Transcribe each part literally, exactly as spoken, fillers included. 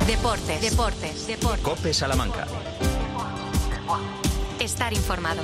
Deportes, deportes, deportes. COPE Salamanca. Estar informado.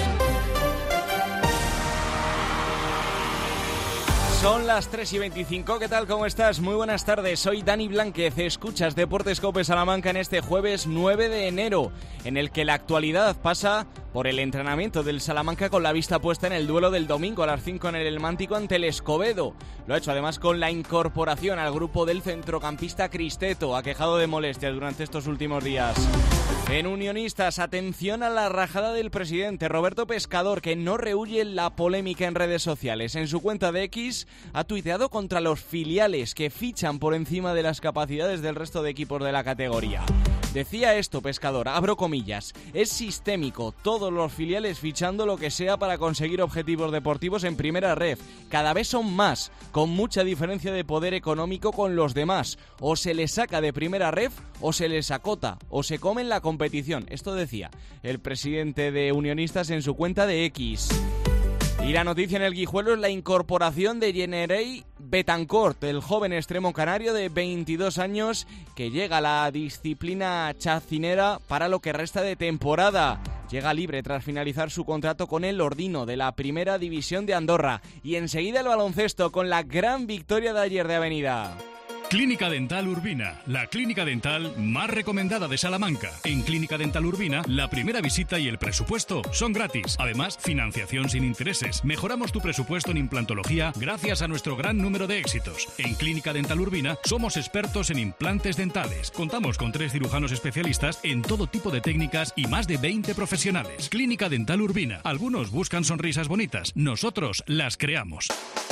Son las tres y veinticinco, ¿qué tal? ¿Cómo estás? Muy buenas tardes, soy Dani Blánquez, escuchas Deportes COPE Salamanca en este jueves nueve de enero, en el que la actualidad pasa por el entrenamiento del Salamanca con la vista puesta en el duelo del domingo a las cinco en el Mántico ante el Escobedo. Lo ha hecho además con la incorporación al grupo del centrocampista Cristeto, aquejado de molestias durante estos últimos días. En Unionistas, atención a la rajada del presidente Roberto Pescador, que no rehúye la polémica en redes sociales. En su cuenta de X ha tuiteado contra los filiales que fichan por encima de las capacidades del resto de equipos de la categoría. Decía esto Pescador, abro comillas, es sistémico, todos los filiales fichando lo que sea para conseguir objetivos deportivos en primera ref. Cada vez son más, con mucha diferencia de poder económico con los demás. O se les saca de primera ref o se les acota, o se comen la competición. Esto decía el presidente de Unionistas en su cuenta de X. Y la noticia en el Guijuelo es la incorporación de Yenerey Betancourt, el joven extremo canario de veintidós años que llega a la disciplina chacinera para lo que resta de temporada. Llega libre tras finalizar su contrato con el Ordino de la Primera División de Andorra. Y enseguida el baloncesto con la gran victoria de ayer de Avenida. Clínica Dental Urbina, la clínica dental más recomendada de Salamanca. En Clínica Dental Urbina, la primera visita y el presupuesto son gratis. Además, financiación sin intereses. Mejoramos tu presupuesto en implantología gracias a nuestro gran número de éxitos. En Clínica Dental Urbina somos expertos en implantes dentales. Contamos con tres cirujanos especialistas en todo tipo de técnicas y más de veinte profesionales. Clínica Dental Urbina. Algunos buscan sonrisas bonitas, nosotros las creamos.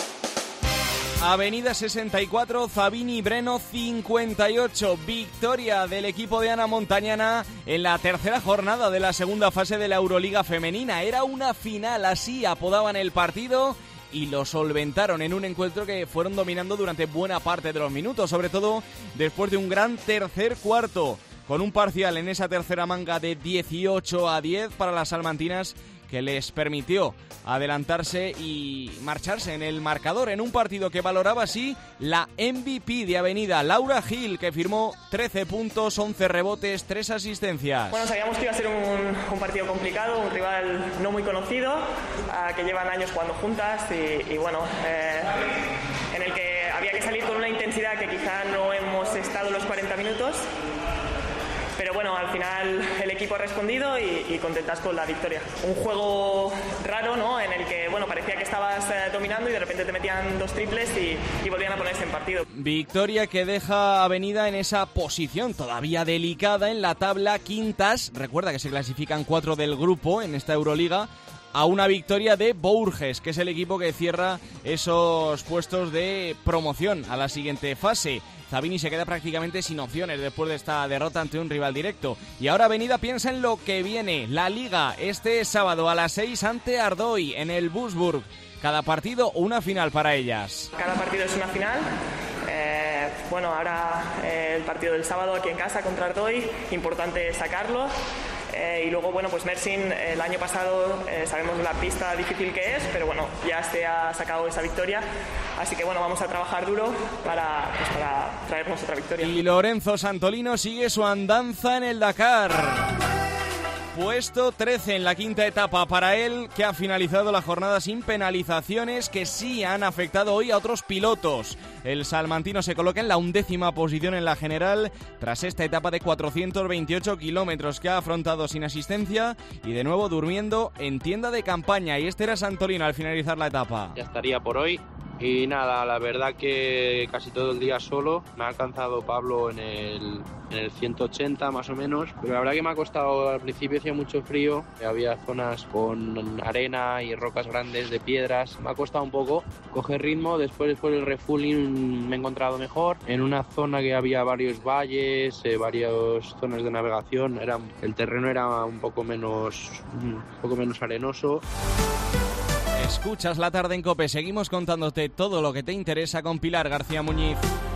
Avenida sesenta y cuatro, Zabini Breno cincuenta y ocho. Victoria del equipo de Ana Montañana en la tercera jornada de la segunda fase de la Euroliga Femenina. Era una final, así apodaban el partido, y lo solventaron en un encuentro que fueron dominando durante buena parte de los minutos, sobre todo después de un gran tercer cuarto, con un parcial en esa tercera manga de dieciocho a diez para las salmantinas, que les permitió adelantarse y marcharse en el marcador en un partido que valoraba así la M V P de Avenida, Laura Gil, que firmó trece puntos, once rebotes, tres asistencias. Bueno, sabíamos que iba a ser un, un partido complicado, un rival no muy conocido, uh, que llevan años jugando juntas y, y bueno, eh, en el que había que salir con una intensidad que quizá no hemos estado los cuarenta minutos. Pero bueno, al final el equipo ha respondido y, y contentas con la victoria. Un juego raro, ¿no? En el que, bueno, parecía que estabas eh, dominando y de repente te metían dos triples y, y volvían a ponerse en partido. Victoria que deja a Avenida en esa posición todavía delicada en la tabla, quintas. Recuerda que se clasifican cuatro del grupo en esta Euroliga, a una victoria de Bourges, que es el equipo que cierra esos puestos de promoción a la siguiente fase. Zabini se queda prácticamente sin opciones después de esta derrota ante un rival directo. Y ahora Avenida piensa en lo que viene. La Liga, este sábado a las seis ante Ardoy en el Busburg. Cada partido una final para ellas. Cada partido es una final. Eh, bueno, ahora eh, el partido del sábado aquí en casa contra Ardoy, importante sacarlo. Eh, y luego, bueno, pues Mersin el año pasado eh, sabemos la pista difícil que es, pero bueno, ya se ha sacado esa victoria, así que bueno, vamos a trabajar duro para, pues, para traernos otra victoria. Y Lorenzo Santolino sigue su andanza en el Dakar. Puesto trece en la quinta etapa para él, que ha finalizado la jornada sin penalizaciones que sí han afectado hoy a otros pilotos. El salmantino se coloca en la undécima posición en la general tras esta etapa de cuatrocientos veintiocho kilómetros que ha afrontado sin asistencia y de nuevo durmiendo en tienda de campaña. Y este era Santolino al finalizar la etapa. Ya estaría por hoy. Y nada, la verdad que casi todo el día solo. Me ha alcanzado Pablo en el, en el ciento ochenta más o menos, pero la verdad que me ha costado, al principio hacía mucho frío, había zonas con arena y rocas grandes de piedras, me ha costado un poco coger ritmo. Después, después del refueling me he encontrado mejor, en una zona que había varios valles, eh, varias zonas de navegación, era, el terreno era un poco menos, un poco menos arenoso. Escuchas La Tarde en COPE, seguimos contándote todo lo que te interesa con Pilar García Muñiz.